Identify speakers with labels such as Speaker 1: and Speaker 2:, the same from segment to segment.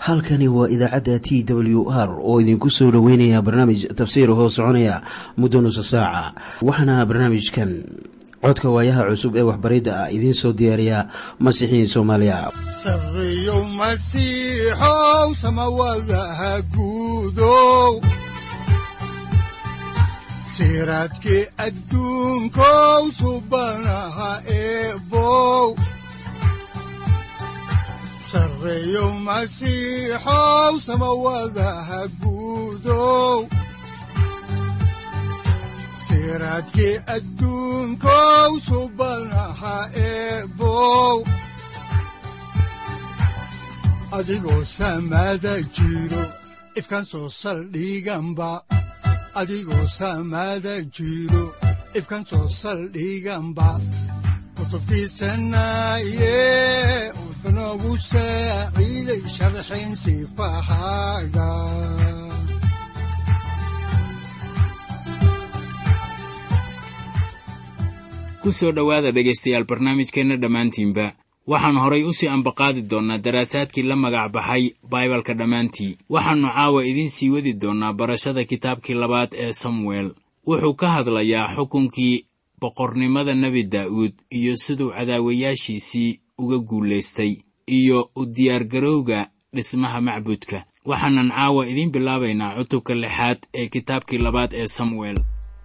Speaker 1: halkani waa idaacadda TWR oo idinku soo dhaweynaya barnaamij tafsiir hoo soconaya muddo nusu saaca. Waxaana barnaamijkan codka waayaha cusub ee waxbaridda ah idiin soo diyaariya Masiixiin Soomaaliya.
Speaker 2: Sareeyo Masiixow samawadaha guudow siraadkii adduunkow subanaha eebow Sareeyo Masiixow samawadaha guudow siraadkii adduunkow subanaha eebow adigoo samada jiro ifkaan soo saldhiganba adigoo samada jiro ifkaan soo saldhiganba kutubtiisanaye unogu saaciiday sharxin sifahaaga
Speaker 3: ku soo dhowaada dhegaystayaal barnaamijkeenna dhammaantiinba waxaan horay u sii ambaqaadi doonnaa daraasaadkii la magac baxay baibalka dhammaantii waxaannu caawa idiin sii wadi doonnaa barashada kitaabkii labaad ee samuel wuxuu ka hadlayaa xukunkii boqornimada nebi daa'uud iyo siduu cadaawayaashiisii uga guulaystay iyo u diyaargarowga dhismaha macbudka waxaanan caawa idiin bilaabaynaa cutubka 6 ee kitaabkii labaad ee samuel.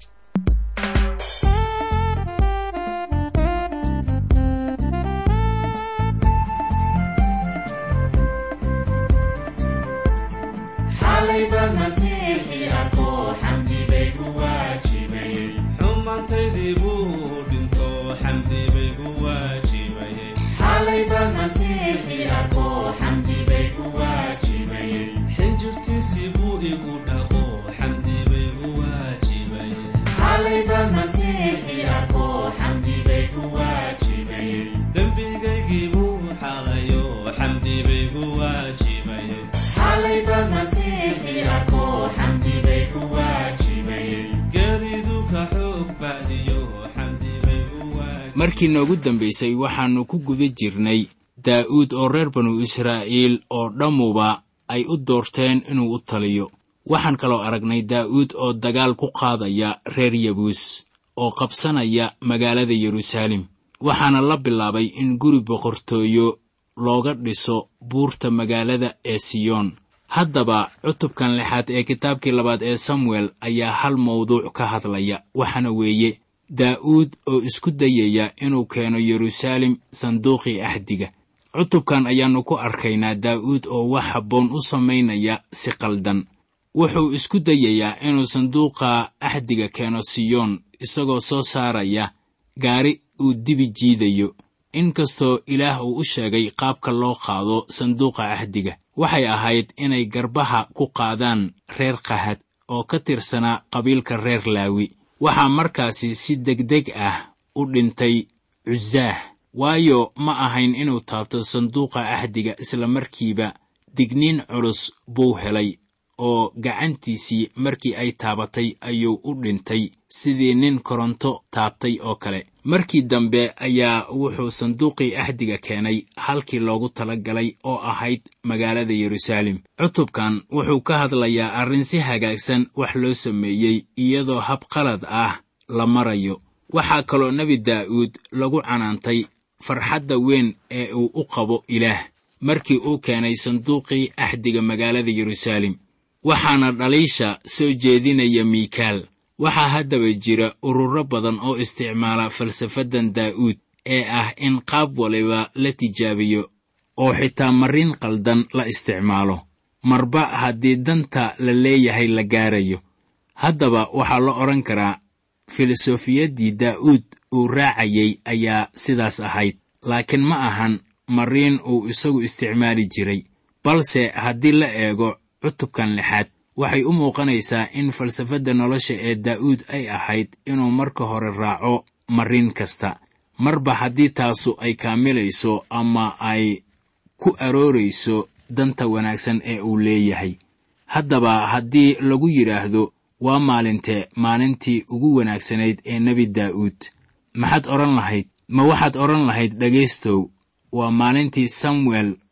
Speaker 3: markii noogu dambaysay waxaannu ku guda jirnay daa'uud oo reer banu israa'iil oo dhammuba ay u doorteen inuu u taliyo waxaan kaloo aragnay daa'uud oo dagaal ku qaadaya reer yabuus oo qabsanaya magaalada yeruusaalem waxaana la bilaabay in guri boqortooyo looga dhiso buurta magaalada ee siyoon haddaba cutubkan 6 ee kitaabkii labaad ee samuel ayaa hal mawduuc ka hadlaya waxaana weeye daa'uud oo isku dayaya inuu keeno yeruusaalem sanduuqii axdiga cutubkan ayaannu ku arkaynaa daa'uud oo wax habboon u samaynaya si qaldan wuxuu isku dayayaa inuu sanduuqa axdiga keeno siyoon isagoo soo saaraya gaari uu dibi jiidayo inkastoo ilaah uu u sheegay qaabka loo qaado sanduuqa axdiga waxay ahayd inay garbaha ku qaadaan reer qahad oo ka tirsanaa qabiilka reer laawi waxaa markaasi si degdeg ah u dhintay cuzaah waayo ma ahayn inuu taabto sanduuqa axdiga isla markiiba digniin culus buu helay oo gacantiisii markii ay taabatay ayuu u dhintay sidii nin koronto taabtay oo kale markii dambe ayaa wuxuu sanduuqii axdiga keenay halkii loogu talagalay oo ahayd magaalada yeruusaalem cutubkan wuxuu ka hadlayaa arrin si hagaagsan wax loo sameeyey iyadoo hab qalad ah la marayo waxaa kaloo nebi daa'uud lagu canaantay farxadda weyn ee uu u qabo ilaah markii uu keenay sanduuqii axdiga magaalada yeruusaalem waxaana dhaliisha soo jeedinaya miikaal waxaa haddaba jira ururo badan oo isticmaala falsafadan daa'uud ee ah in qaab waliba la tijaabiyo oo xitaa marin qaldan la isticmaalo marba haddii danta la leeyahay la gaarayo haddaba waxaa la odhan karaa filosofiyaddii daa'uud uu raacayay ayaa sidaas ahayd laakiin ma ahan marin uu isagu isticmaali jiray balse haddii la eego cutubkan 6 waxay u muuqanaysaa in falsafadda nolosha ee daa'uud ay ahayd inuu marka hore raaco marin kasta marba haddii taasu ay kaamilayso ama ay ku aroorayso danta wanaagsan ee uu leeyahay haddaba haddii lagu yidhaahdo waa maalintii ugu wanaagsanayd ee nebi daa'uud maxaad odhan lahayd ma waxaad odhan lahayd dhegaystow waa maalintii samuel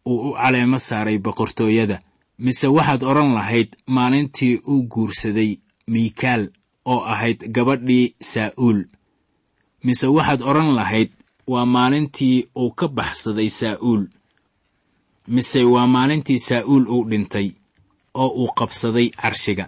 Speaker 3: uu u caleemo saaray boqortooyada, mise waxaad odhan lahayd maalintii uu guursaday miikaal oo ahayd gabadhii saa'uul, mise waxaad odhan lahayd waa maalintii uu ka baxsaday saa'uul, mise waa maalintii saa'uul uu dhintay oo uu qabsaday carshiga,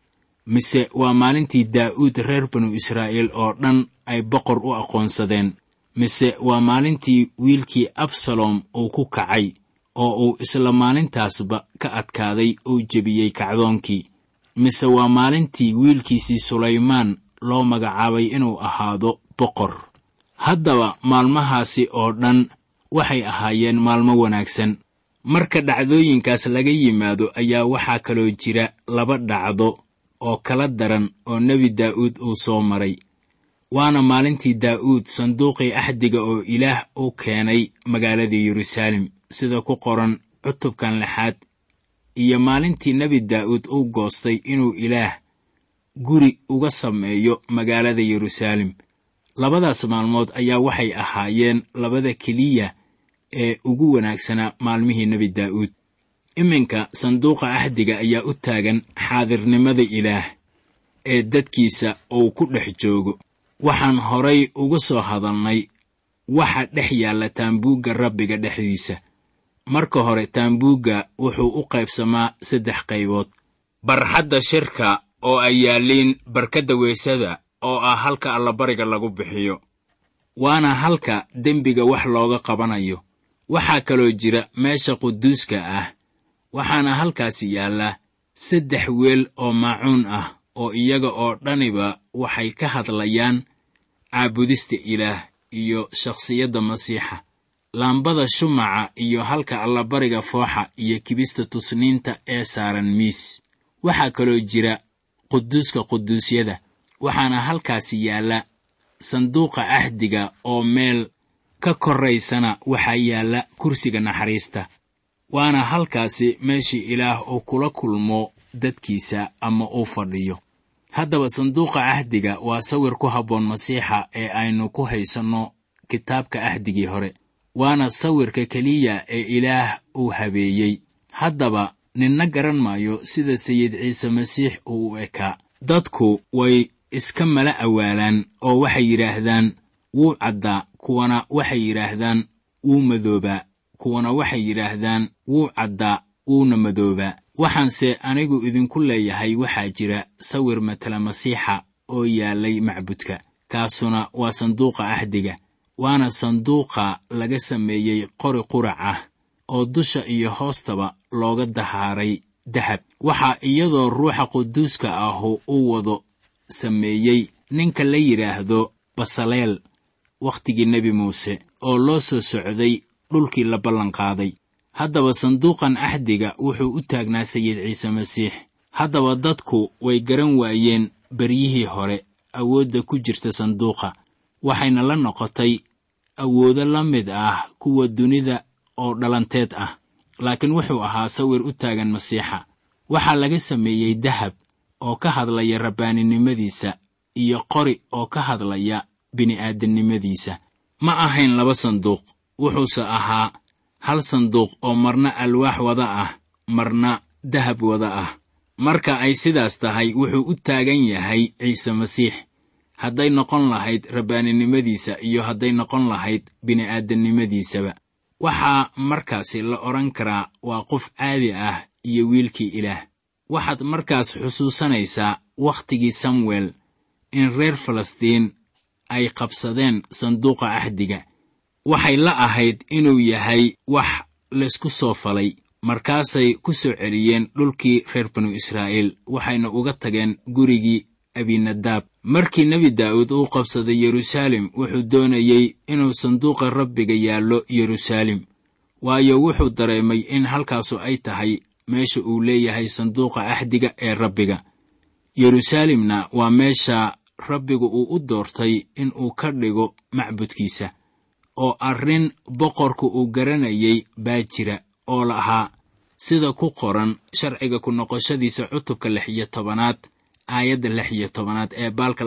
Speaker 3: mise waa maalintii daa'uud reer banu israa'iil oo dhan ay boqor u aqoonsadeen, mise waa maalintii wiilkii absalom uu ku kacay oo uu isla maalintaasba ka adkaaday oo jebiyey kacdoonkii, mise waa maalintii wiilkiisii sulaymaan loo magacaabay inuu ahaado boqor. Haddaba maalmahaasi oo dhan waxay ahaayeen maalmo wanaagsan. Marka dhacdooyinkaas laga yimaado ayaa waxaa kaloo jira 2 dhacdo oo kala daran oo nebi daa'uud uu soo maray. waana maalintii daa'uud sanduuqii axdiga oo ilaah u keenay magaalada Yeruusaalem sida ku qoran cutubkan 6, iyo maalintii nebi daa'uud uu goostay inuu ilaah guri uga sameeyo magaalada Yeruusaalem. Labadaas maalmood ayaa waxay ahaayeen 2 keliya ee ugu wanaagsanaa maalmihii nebi daa'uud. Iminka sanduuqa axdiga ayaa u taagan xaadirnimada ilaah ee dadkiisa uu ku dhex joogo. Waxaan horay uga soo hadalnay waxa dhex yaalla taambuugga Rabbiga dhexdiisa. Marka hore taambuugga wuxuu u qaybsamaa 3 qaybood: barxadda shirka oo ay yaalliin barkadda weysada oo ah halka allabariga lagu bixiyo, waana halka dembiga wax looga qabanayo. Waxaa kaloo jira meesha quduuska ah, waxaana halkaasi yaalla 3 weel oo maacuun ah oo iyaga oo dhaniba waxay ka hadlayaan caabudista ilaah iyo shakhsiyadda Masiixa. Laambada shumaca iyo halka allabariga fooxa iyo kibista tusniinta ee saaran miis. Waxaa kaloo jira quduuska quduusyada, waxaana halkaasi yaalla sanduuqa axdiga oo meel ka koraysana waxaa yaalla kursiga naxariista. Waana halkaasi meeshii ilaah uu kula kulmo dadkiisa ama uu fadhiyo. Haddaba sanduuqa axdiga waa sawir ku habboon Masiixa ee aynu ku haysanno kitaabka axdigii hore. Waana sawirka keliya ee ilaah uu habeeyey. Haddaba ninna garan maayo sida Sayid Ciise Masiix uu u ekaa. Dadku way iska mala awaalaan oo waxay yidhaahdaan wuu caddaa, kuwana waxay yidhaahdaan wuu madoobaa, kuwana waxay yidhaahdaan wuu caddaa wuuna madoobaa. Waxaanse anigu idinku leeyahay waxaa jira sawir matala Masiixa oo yaallay macbudka. Kaasuna waa sanduuqa axdiga. Waana sanduuqa laga sameeyey qori qurac ah oo dusha iyo hoostaba looga dahaaray dahab. Waxaa iyadoo ruuxa quduuska ahu u wado sameeyey ninka la yidhaahdo Basaleel wakhtigii nebi Muuse oo loo soo socday dhulkii la ballanqaaday. Haddaba sanduuqan axdiga wuxuu u taagnaa Sayid Ciise Masiix. Haddaba dadku way garan waayeen baryihii hore awoodda ku jirta sanduuqa, waxayna la noqotay awoodo la mid ah kuwa dunida oo dhalanteed ah. Laakiin wuxuu ahaa sawir u taagan Masiixa. Waxaa laga sameeyey dahab oo ka hadlaya rabbaaninimadiisa iyo qori oo ka hadlaya bini'aadanimadiisa. Ma ahayn 2 sanduuq, wuxuuse ahaa 1 sanduuq oo marna alwaax wada ah, marna dahab wada ah. Marka ay sidaas tahay, wuxuu u taagan yahay Ciise Masiix, hadday noqon lahayd rabbaaninimadiisa iyo hadday noqon lahayd bini'aadanimadiisaba. Waxaa markaasi la odhan karaa waa qof caadi ah iyo wiilkii ilaah. Waxaad markaas xusuusanaysaa wakhtigii Samuel in reer Falastiin ay qabsadeen sanduuqa axdiga. Waxay la ahayd inuu yahay wax laysku soo falay. Markaasay ku soo celiyeen dhulkii reer banu Israa'iil, waxayna uga tageen gurigii Abinadaab. Markii nebi daa'uud uu qabsaday Yeruusaalem, wuxuu doonayey inuu sanduuqa Rabbiga yaallo Yeruusaalem, waayo wuxuu dareemay in halkaasu ay tahay meesha uu leeyahay sanduuqa axdiga ee Rabbiga. Yeruusaalemna waa meesha Rabbigu uu u doortay in uu ka dhigo macbudkiisa, oo arrin boqorku uu garanayay baa jira oo lahaa sida ku qoran sharciga ku noqoshadiisa cutubka 16 aayadda 16 ee baalka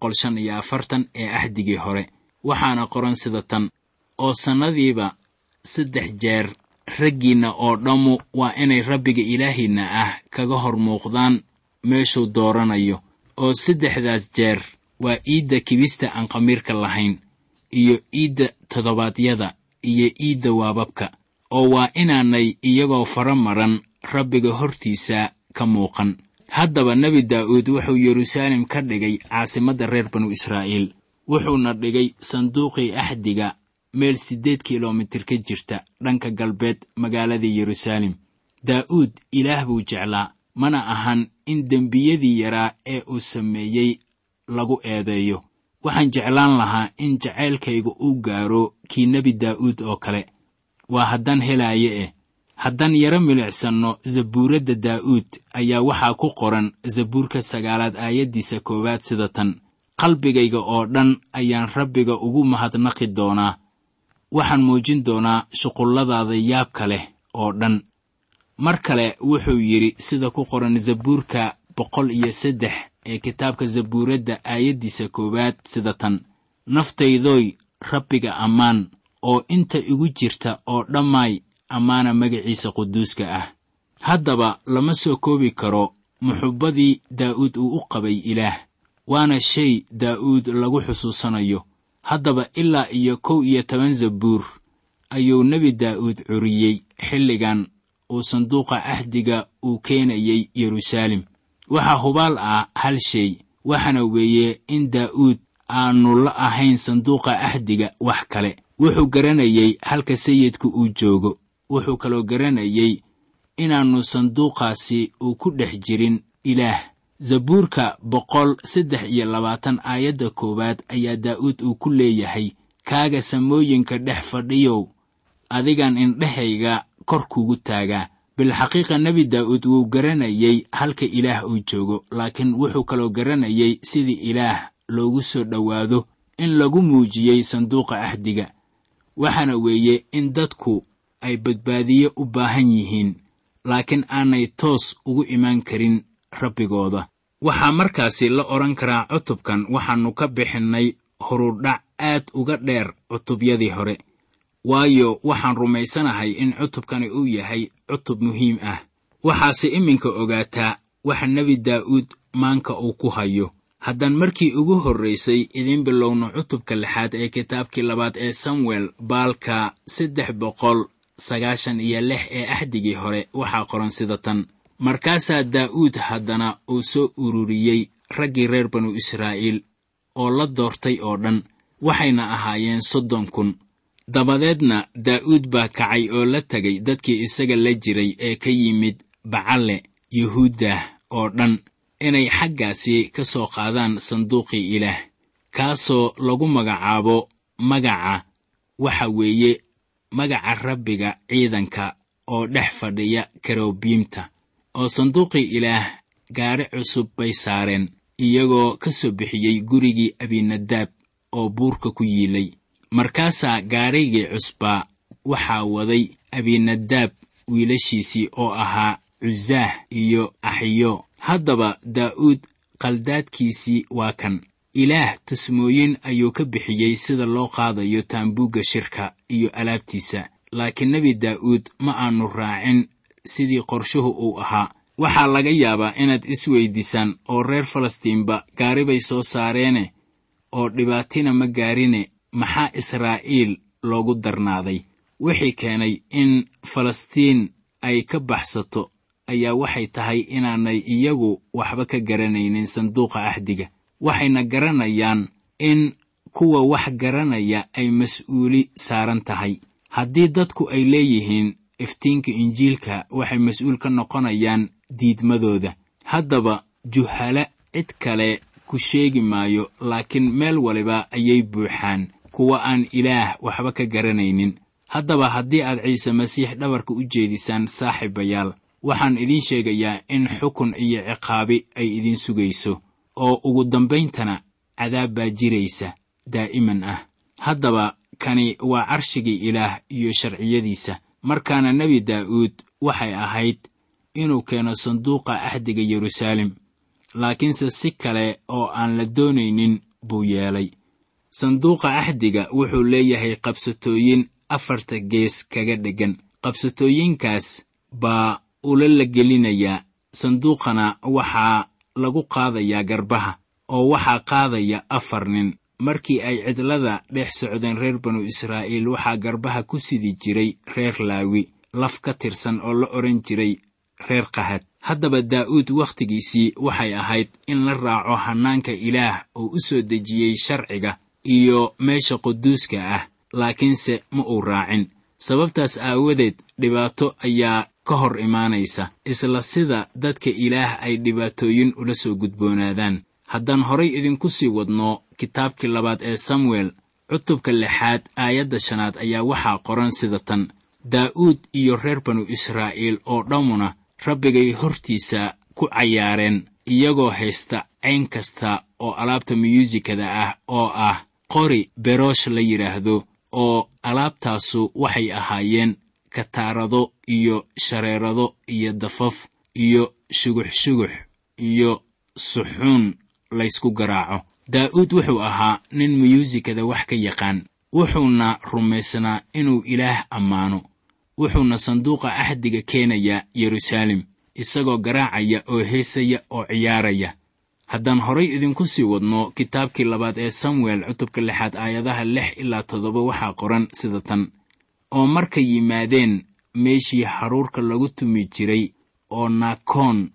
Speaker 3: 245 ee axdigii hore. Waxaana qoran sida tan: oo sannadiiba 3 jeer raggiinna oo dhammu waa inay rabbiga ilaahiinna ah kaga hor muuqdaan meeshuu dooranayo, oo 3 jeer waa iidda kibista aan khamiirka lahayn, iyo iidda toddobaadyada, iyo iidda waababka, oo waa inaanay iyagoo faramaran rabbiga hortiisa ka muuqan. haddaba nebi daa'uud wuxuu yeruusaalem ka dhigay caasimadda reer banu israa'iil, wuxuuna dhigay sanduuqii axdiga meel 8 kilomitir ka jirta dhanka galbeed magaalada yeruusaalem. daa'uud ilaah buu jeclaa, mana ahan in dembiyadii yaraa ee uu sameeyey lagu eedeeyo. waxaan jeclaan lahaa in jacaylkaygu uu gaaro kii nebi daa'uud oo kale. waa haddaan helaaye haddaan yaro milicsanno zabuuradda daa'uud ayaa waxaa ku qoran zabuurka 9 aayaddiisa 1 sida tan: qalbigayga oo dhan ayaan rabbiga ugu mahadnaqi doonaa, waxaan muujin doonaa shuqulladaada yaabka leh oo dhan. mar kale wuxuu yidhi sida ku qoran zabuurka 103 ee kitaabka zabuuradda aayaddiisa 1 sida tan: naftaydoy rabbiga ammaan, oo inta igu jirta oo dhammaay ammaana magaciisa quduuska ah. haddaba lama soo koobi karo muxubbadii daa'uud uu u qabay ilaah, waana shay daa'uud lagu xusuusanayo. haddaba ilaa iyo 11 zabuur ayuu nebi daa'uud curiyey xilligan uu sanduuqa ahdiga uu keenayay yeruusaalem. waxaa hubaal ah hal shay, waxaana weeye in daa'uud aanu la ahayn sanduuqa ahdiga wax kale. wuxuu garanayay halka sayidku uu joogo. wuxuu kaloo garanayay inaannu sanduuqaasi uu ku dhex jirin ilaah. zabuurka 123 aayadda 1 ayaa daa'uud uu ku leeyahay: kaaga samooyinka dhex fadhiyow, adigaan indhahayga kor kugu taagaa. bilxaqiiqa nebi daa'uud wuu garanayay halka ilaah uu joogo, laakiin wuxuu kaloo garanayay sidii ilaah loogu soo dhowaado in lagu muujiyey sanduuqa ahdiga. waxaana weeye in dadku ay badbaadiye u baahan yihiin, laakiin aanay toos ugu imaan karin rabbigooda. waxaa markaasi la odhan karaa cutubkan waxaannu ka bixinnay horudhac aad uga dheer cutubyadii hore, waayo waxaan rumaysanahay in cutubkani uu yahay cutub muhiim ah. waxaase iminka ogaataa waxa nebi daa'uud maanka uu ku hayo. haddaan markii ugu horraysay idiin bilowno cutubka 6 ee kitaabkii 2 ee samuel baalka 396 ee ahdigii hore, waxaa qoran sida tan: markaasaa daa'uud haddana uu soo ururiyey raggii reer banu israa'iil oo la doortay oo dhan, waxayna ahaayeen 30,000. dabadeedna daa'uud baa kacay oo la tegay dadkii isaga la jiray ee ka yimid bacalle yuhuuddah oo dhan, inay xaggaasi ka soo qaadaan sanduuqii ilaah, kaasoo lagu magacaabo magaca, waxa weeye magaca rabbiga ciidanka oo dhex fadhiya kerubiimta. oo sanduuqii ilaah gaari cusub bay saareen, iyagoo ka soo bixiyey gurigii abinadaab oo buurka ku yiilay. markaasaa gaarigii cusbaa waxaa waday abinadaab wiilashiisii oo ahaa cuzaah iyo axiyo. haddaba daa'uud qaldaadkiisii waa kan: ilaah tusmooyin ayuu ka bixiyey sida loo qaadayo taambuugga shirka iyo alaabtiisa, laakiin nebi daa'uud ma aanu raacin sidii qorshuhu uu ahaa. waxaa laga yaabaa inaad isweydiisaan, oo reer falastiinba gaari bay soo saareene oo dhibaatina ma gaarine, maxaa israa'iil loogu darnaaday? wixii keenay in falastiin ay ka baxsato ayaa waxay tahay inaanay iyagu waxba ka garanaynin sanduuqa ahdiga. waxayna garanayaan in kuwa wax garanaya ay mas'uuli saaran tahay. haddii dadku ay leeyihiin iftiinka injiilka, waxay mas'uul ka noqonayaan diidmadooda. haddaba juhala cid kale ku sheegi maayo, laakiin meel waliba ayay buuxaan kuwa aan ilaah waxba ka garanaynin. haddaba haddii aad ciise masiix dhabarka u jeedisaan saaxiibayaal, waxaan idiin sheegayaa in xukun iyo ciqaabi ay idiin sugayso, oo ugu dambayntana cadaab baa jiraysa daa'iman ah. haddaba kani waa carshigii ilaah iyo sharciyadiisa. markaana nebi daa'uud waxay ahayd inuu keeno sanduuqa ahdiga yeruusaalem, laakiinse si kale oo aan la doonaynin buu yeelay. sanduuqa ahdiga wuxuu leeyahay qabsatooyin 4 gees kaga dheggan. qabsatooyinkaas baa ula la gelinayaa, sanduuqana waxaa lagu qaadayaa garbaha, oo waxaa qaadaya 4 nin. markii ay cidlada dhex socdeen reer banu Israa'iil, waxaa garbaha ku sidi jiray reer Laawi, laf ka tirsan oo la oran jiray reer Qahad. haddaba Daa'uud wakhtigiisii waxay ahayd in la raaco hanaanka Ilaah oo u soo dejiyey sharciga iyo meesha quduuska ah, laakiinse ma uu raacin. sababtaas aawadeed dhibaato ayaa ka hor imaanaysa, isla sida dadka Ilaah ay dhibaatooyin ula soo gudboonaadaan. haddaan horay idinku sii wadno kitaabkii 2 ee Samuel cutubka 6 aayadda 5 ayaa waxaa qoran sida tan: Daa'uud iyo reer banu Israa'iil oo dhammuna Rabbigay hortiisa ku cayaareen, iyagoo haysta cayn kasta oo alaabta miyuusikada ah oo ah qori beroosh la yidhaahdo, oo alaabtaasu waxay ahaayeen kataarado iyo shareerado iyo dafaf iyo shugux iyo suxuun laysku garaaco. Daa'uud wuxuu ahaa nin miyuusikada wax ka yaqaan, wuxuuna rumaysnaa inuu Ilaah ammaano. wuxuuna sanduuqa ahdiga keenaya Yeruusaalem, isagoo garaacaya oo heesaya oo ciyaaraya. haddaan horay idinku sii wadno kitaabkii 2 ee Samuel cutubka 6 aayadaha 6 ilaa 7 waxaa qoran sida tan: oo markay yimaadeen meeshii haruurka lagu tumi jiray oo Naakoon,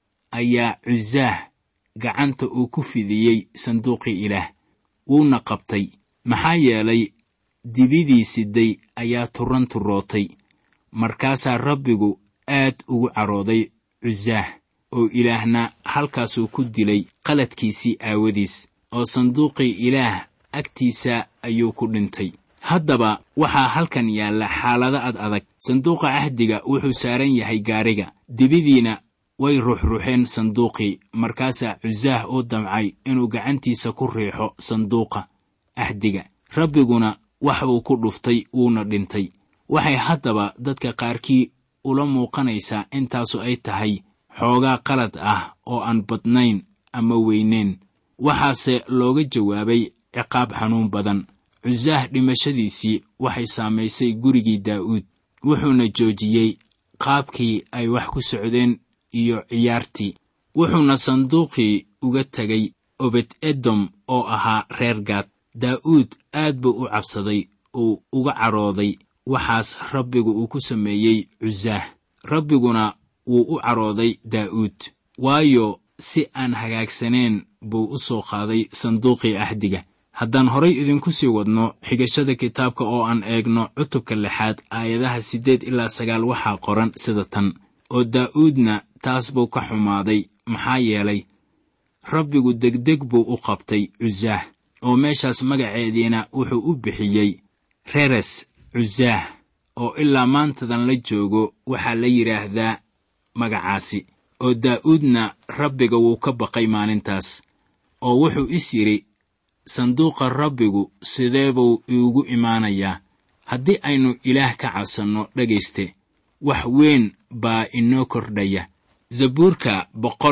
Speaker 3: ayaa Cuzaah gacanta uu ku fidiyey sanduuqii Ilaah, wuuna qabtay, maxaa yeelay dibidii siday ayaa turootay. markaasaa Rabbigu aad ugu carooday Cuzaah, oo Ilaahna halkaasuu ku dilay qaladkiisii aawadiis, oo sanduuqii Ilaah agtiisa ayuu ku dhintay. haddaba waxaa halkan yaalla xaalado adag. sanduuqa ahdiga wuxuu saaran yahay gaariga, dibidiina way ruuxruuxeen sanduuqii. markaasaa Cuzaah uu damcay inuu gacantiisa ku riixo sanduuqa ahdiga, Rabbiguna waxbuu ku dhuftay, wuuna dhintay. waxay haddaba dadka qaarkii ula muuqanaysaa intaasu ay tahay xoogaa qalad ah oo aan badnayn ama weyneyn. waxaase looga jawaabay ciqaab xanuun badan. Cuzaah dhimashadiisii waxay saamaysay gurigii Daa'uud, wuxuuna joojiyey qaabkii ay wax ku socdeen iyo ciyaartii. wuxuuna sanduuqii uga tegay Obed-Edom oo ahaa reer Gaad. Daa'uud aad buu u cabsaday, uu uga carooday waxaas Rabbigu uu ku sameeyey Cuzaah. Rabbiguna wuu u carooday Daa'uud, waayo si aan hagaagsaneen buu u soo qaaday sanduuqii ahdiga. haddaan horay idinku sii wadno xigashada kitaabka oo aan eegno cutubka 6 aayadaha 8 ilaa 9 waxaa qoran sida tan: oo Daa'uudna taas buu ka xumaaday, maxaa yeelay Rabbigu degdeg buu u qabtay Cuzaah, oo meeshaas magaceediina wuxuu u bixiyey Reres Cuzaah, oo ilaa maantadan la joogo waxaa la yidhaahdaa magacaasi. oo Daa'uudna Rabbiga wuu ka baqay maalintaas, oo wuxuu is yidhi, sanduuqa Rabbigu sidee buu iigu imaanayaa? haddii aynu Ilaah ka cabsanno, dhegayste, wax weyn baa inoo kordhaya. Zabuurka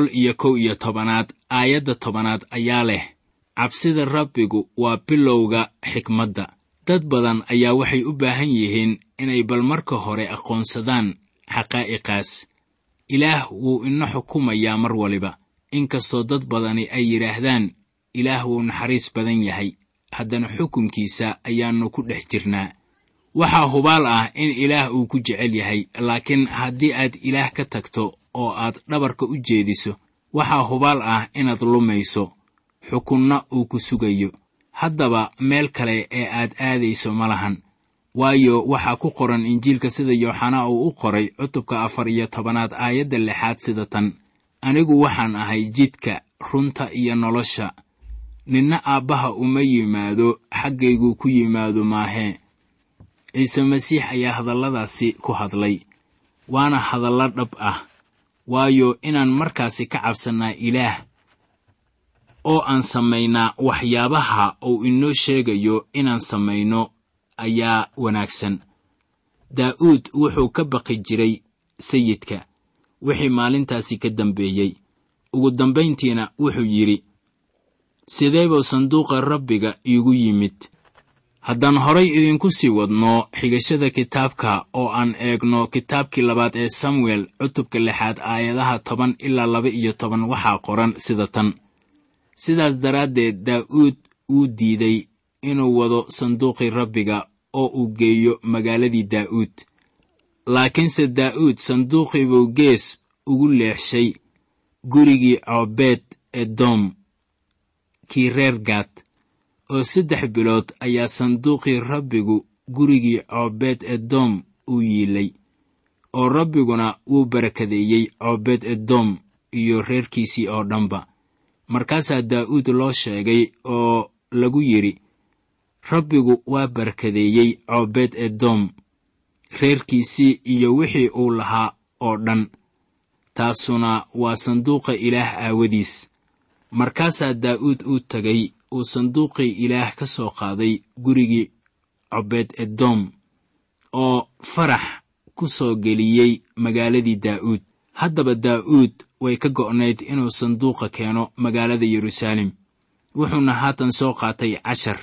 Speaker 3: 111 aayadda 10 ayaa leh: cabsida Rabbigu waa bilowga xikmadda. dad badan ayaa waxay u baahan yihiin inay bal marka hore aqoonsadaan xaqaa'iqaas. Ilaah wuu ina xukumayaa mar waliba. inkastoo dad badani ay yidhaahdaan Ilaah wuu naxariis badan yahay, haddana xukunkiisa ayaannu ku dhex jirnaa. waxaa hubaal ah in Ilaah uu ku jecel yahay, laakiin haddii aad Ilaah ka tagto oo aad dhabarka u jeediso, waxaa hubaal ah inaad lumayso, xukunna uu ku sugayo. haddaba meel kale ee aad aadayso ma lahan, waayo waxaa ku qoran Injiilka sida Yooxanaa uu u qoray cutubka 14 aayadda 6 sida tan: anigu waxaan ahay jidka, runta iyo nolosha. ninna Aabbaha uma yimaado xaggaygu ku yimaado maahee. Ciise Masiix ayaa hadalladaasi ku hadlay, waana hadallo dhab ah, waayo inaan markaasi ka cabsannaa Ilaah oo aan samaynaa waxyaabaha uu inoo sheegayo inaan samayno ayaa wanaagsan. Daa'uud wuxuu ka baqi jiray sayidka wixii maalintaasi ka dambeeyey. ugu dambayntiina wuxuu yidhi, sidee buu sanduuqa Rabbiga iigu yimid? haddaan horay idinku sii wadno xigashada kitaabka oo aan eegno kitaabkii 2 ee samuel cutubka 6 aayadaha 10 ilaa 12 waxaa qoran sida tan: sidaas daraaddeed daa'uud uu diiday inuu wado sanduuqii rabbiga oo uu geeyo magaaladii daa'uud. laakiinse daa'uud sanduuqii buu gees ugu leexshay gurigii Coobeed Edoom kii reer Gaad, oo 3 bilood ayaa sanduuqii rabbigu gurigii Coobeed Edoom u yiilay, oo rabbiguna wuu barakadeeyey Coobeed Edoom iyo reerkiisii oo dhanba. markaasaa daa'uud loo sheegay oo lagu yidhi, rabbigu waa barakadeeyey Coobeed Edoom, reerkiisii iyo wixii uu lahaa oo dhan, taasuna waa sanduuqa ilaah aawadiis. markaasaa daa'uud uu tagay uu sanduuqii ilaah ka soo qaaday gurigii Coobeed Edoom oo farax ku soo geliyey magaaladii daa'uud. haddaba daa'uud way ka go'nayd inuu sanduuqa keeno magaalada Yeruusaalem, wuxuuna haatan soo qaatay 10.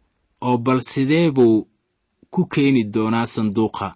Speaker 3: oo bal sidee buu ku keeni doonaa sanduuqa?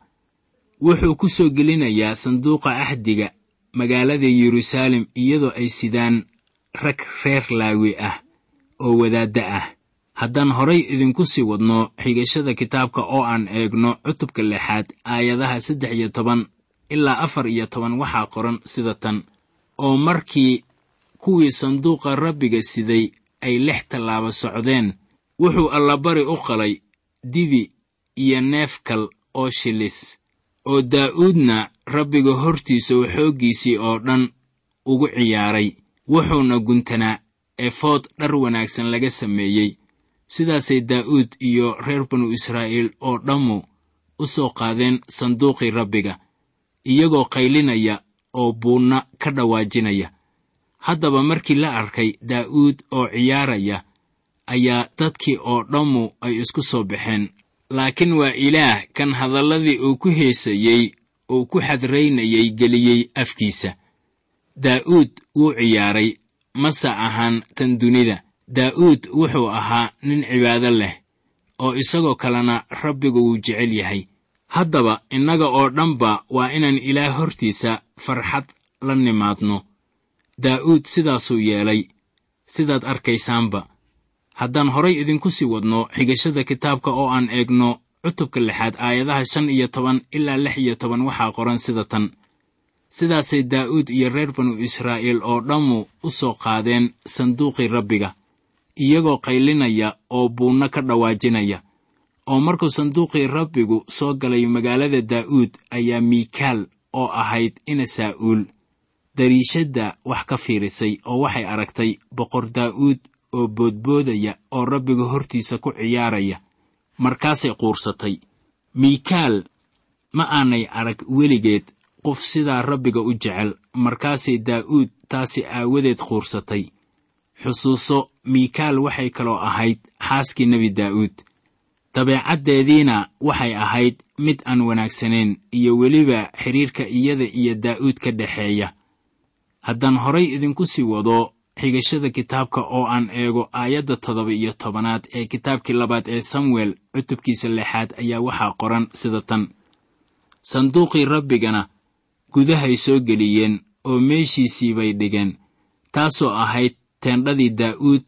Speaker 3: wuxuu ku soo gelinayaa sanduuqa ahdiga magaalada Yeruusaalem iyadoo ay sidaan rag reer Laawi ah oo wadaadda ah. haddaan horay idinku sii wadno xigashada kitaabka oo aan eegno cutubka 6 aayadaha 13 ilaa 14 waxaa qoran sida tan: oo markii kuwii sanduuqa rabbiga siday ay 6 tallaabo socdeen, wuxuu allabari u qalay dibi iyo neefkal oo shilis, oo daa'uudna rabbiga hortiisa xooggiisii oo dhan ugu ciyaaray, wuxuuna guntanaa efood dhar wanaagsan laga sameeyey. sidaasay daa'uud iyo reer banu Israa'iil oo dhammu u soo qaadeen sanduuqii rabbiga, iyagoo qaylinaya oo buunna ka dhawaajinaya. haddaba markii la arkay daa'uud oo ciyaaraya, ayaa dadkii oo dhammu ay isku soo baxeen. laakiin waa ilaah kan hadalladii uu ku heesayey uu ku xadraynayay geliyey afkiisa. daa'uud wuu ciyaaray, mase ahaan tan dunida. daa'uud wuxuu ahaa nin cibaado leh, oo isagoo kalena rabbigu wuu jecel yahay. haddaba innaga oo dhanba waa inaan ilaah hortiisa farxad la nimaadno. daa'uud sidaasuu yeelay, sidaad arkaysaanba. haddaan horay idinku sii wadno xigashada kitaabka oo aan eegno cutubka 6 aayadaha 15 ilaa 16 waxaa qoran sida tan: sidaasay daa'uud iyo reer banu Israa'iil oo dhammu u soo qaadeen sanduuqii rabbiga, iyagoo qaylinaya oo buunna ka dhawaajinaya. oo markuu sanduuqii rabbigu soo galay magaalada daa'uud, ayaa miikaal oo ahayd ina saa'uul dariishadda wax ka fiirisay, oo waxay aragtay boqor daa'uud oo boodboodaya oo rabbiga hortiisa ku ciyaaraya. markaasay quursatay. miikaal ma aanay arag weligeed qof sidaa rabbiga u jecel, markaasay daa'uud taasi aawadeed quursatay. xusuuso, miikaal waxay kaloo ahayd xaaskii nebi daa'uud. dabeecaddeediina waxay ahayd mid aan wanaagsanayn, iyo weliba xiriirka iyada iyo daa'uud ka dhexeeya. haddaan horay idinku sii wado xigashada kitaabka oo aan eego aayadda 17 ee kitaabkii 2 ee samuel cutubkiisa 6 ayaa waxaa qoran sida tan: sanduuqii rabbigana gudahay soo geliyeen oo meeshiisii bay dhigeen, taasoo ahayd teendhadii daa'uud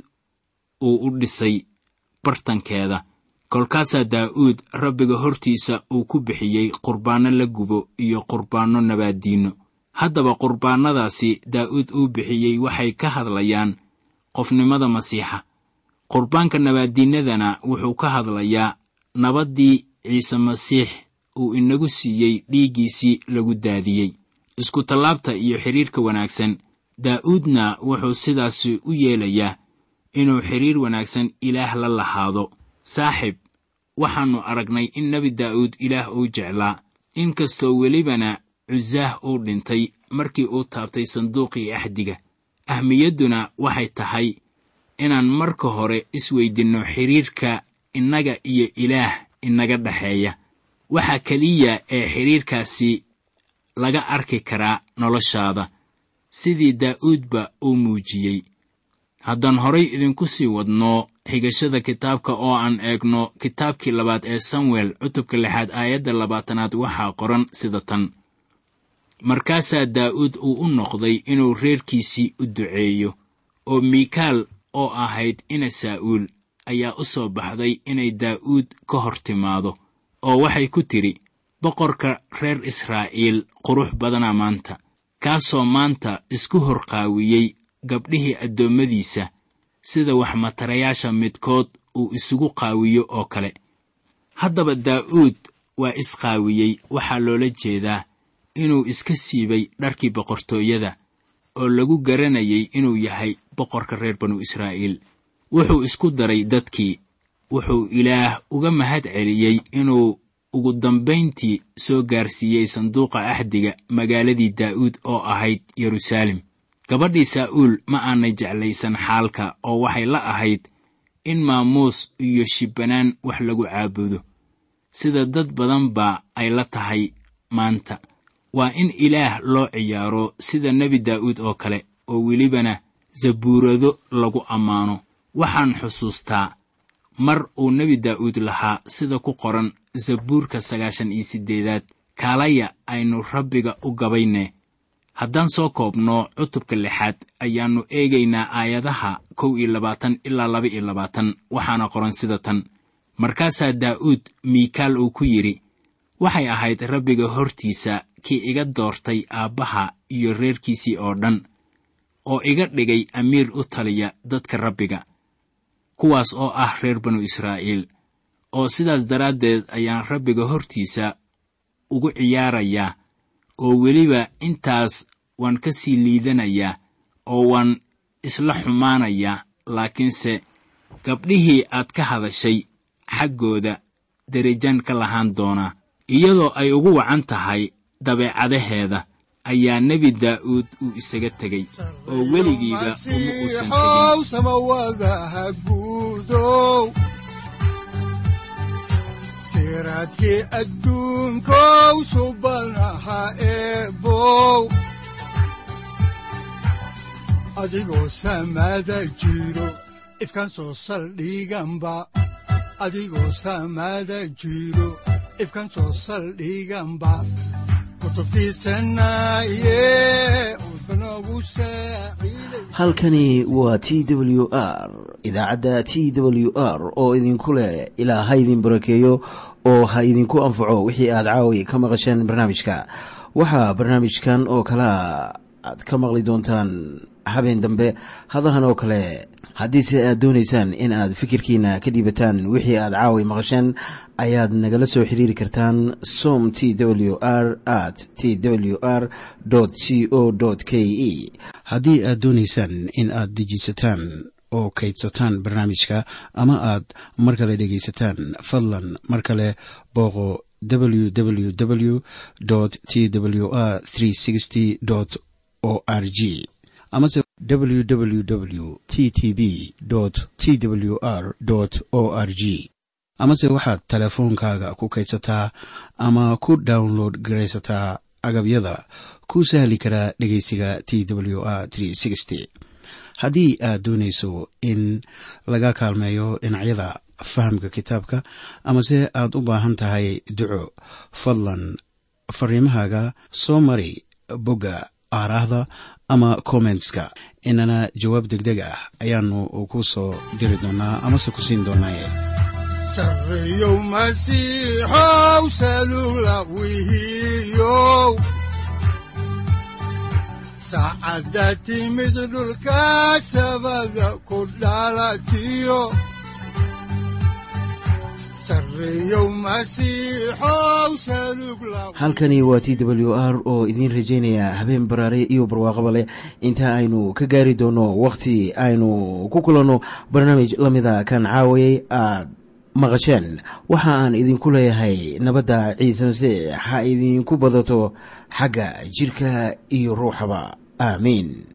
Speaker 3: uu u dhisay bartankeeda. kolkaasaa daa'uud rabbiga hortiisa uu ku bixiyey qurbaanno la gubo iyo qurbaanno nabaaddiinno. haddaba qurbaannadaasi daa'uud uu bixiyey waxay ka hadlayaan qofnimada masiixa. qurbaanka nabaaddiinnadana wuxuu ka hadlayaa nabaddii ciise masiix uu inagu siiyey dhiiggiisii lagu daadiyey. isku tallaabta iyo xiriirka wanaagsan, daa'uudna wuxuu sidaas u yeelayaa inuu xiriir wanaagsan ilaah la lahaado. saaxiib, waxaannu aragnay in nebi daa'uud ilaah uu jeclaa, inkastoo welibana cusaah uu dhintay markii uu taabtay sanduuqii ahdiga. ahmiyadduna waxay tahay inaan marka hore isweydinno xiriirka innaga iyo ilaah inaga dhexeeya. waxa keliya ee xiriirkaasi laga arki karaa noloshaada, sidii daa'uudba uu muujiyey. haddaan horay idinku sii wadno xigashada kitaabka oo aan eegno kitaabkii 2 ee Samuel cutubka 6 aayadda 20 waxaa qoran sida tan: markaasaa Daa'uud uu u noqday inuu reerkiisii u duceeyo, oo Miikaal oo ahayd ina Saa'uul ayaa u soo baxday inay Daa'uud ka hor timaado, oo waxay ku tiri: boqorka reer Israa'iil qurux badana maanta, kaasoo maanta isku horqaawiyey gabdhihii addoommadiisa sida wax matarayaasha midkood uu isugu qaawiyo oo kale. haddaba Daa'uud waa isqaawiyey, waxaa loola jeedaa inuu iska siibay dharkii boqortooyada oo lagu garanayay inuu yahay boqorka reer banu Israa'iil. wuxuu isku daray dadkii, wuxuu Ilaah uga mahad celiyey inuu ugu dambayntii soo gaarsiiyey sanduuqa ahdiga magaaladii Daa'uud oo ahayd Yeruusaalem. gabadhii Saa'uul ma aanay jeclaysan xaalka, oo waxay la ahayd in maamuus iyo shibbanaan wax lagu caabudo, sida dad badan baa ay la tahay maanta. waa in Ilaah loo ciyaaro sida nebi Daa'uud oo kale, oo welibana zabuurado lagu ammaano. waxaan xusuustaa mar uu nebi Daa'uud lahaa sida ku qoran Zabuurka 98: kaalaya aynu Rabbiga u gabayne. haddaan soo koobno cutubka 6 ayaannu eegaynaa aayadaha 21 ilaa 22. waxaana qoran sida tan: markaasaa Daa'uud Miikaal uu ku yidhi, waxay ahayd Rabbiga hortiisa kii iga doortay aabbaha iyo reerkiisii oo dhan, oo iga dhigay amiir u taliya dadka Rabbiga, kuwaas oo ah reer banu Israa'iil. oo sidaas daraaddeed ayaan Rabbiga hortiisa ugu ciyaarayaa, oo weliba intaas waan ka sii liidanayaa oo waan isla xumaanayaa. laakiinse gabdhihii aad ka hadashay xaggooda derajaan ka lahaan doonaa, iyadoo ay ugu wacan tahay dabeecadaheeda ayaa nebi Daa'uud uu isaga tegey, oo weligiiba uma uusan tegin.
Speaker 2: siraadkii adduunkow subanaha eebow, adigoo samada jiro ifkaan soo saldhiganba, adigoo samada jiro ifkaan soo saldhiganba.
Speaker 1: halkani waa TWR, idaacadda TWR oo idinku leh ilaa ha idin barakeeyo oo ha idinku anfaco wixii aad caawi ka maqasheen barnaamijka. waxaa barnaamijkan oo kala aad ka maqli doontaan habeen dambe hadahan oo kale. haddiise aad doonaysaan in aad fikirkiina ka dhiibataan wixii aad caawi maqasheen, ayaad nagala soo xiriiri kartaan som twr@twr.co.ke. haddii aad doonaysaan in aad dejiisataan oo kaydsataan barnaamijka ama aad mar kale dhegaysataan, fadlan mar kale booqo www.twr360.org amase www.ttb.twr.org. amase waxaad teleefoonkaaga ku kaydsataa ama ku download garaysataa agabyada ku sahli karaa dhegaysiga TWR 360. haddii aad doonayso in laga kaalmeeyo dhinacyada fahamka kitaabka, amase aad u baahan tahay duco, fadlan fariimahaaga soo mari bogga aaraahda ama commentska, inana jawaab degdeg ah ayaanu ku soo diri doonaa amase ku siin doonaaye.
Speaker 2: sarreeyow masiixow salula wihiyow, saacadda timid dhulka sabada ku dhalatiyo.
Speaker 1: halkani waa TWR oo idiin rajaynaya habeen baraare iyo barwaaqaba leh, inta aynu ka gaari doono wakhti aynu ku kulanno barnaamij la mida kan caawayay aad maqasheen. waxa aan idinku leeyahay nabadda ciise masiix ha idinku badato xagga jirka iyo ruuxaba. aamiin.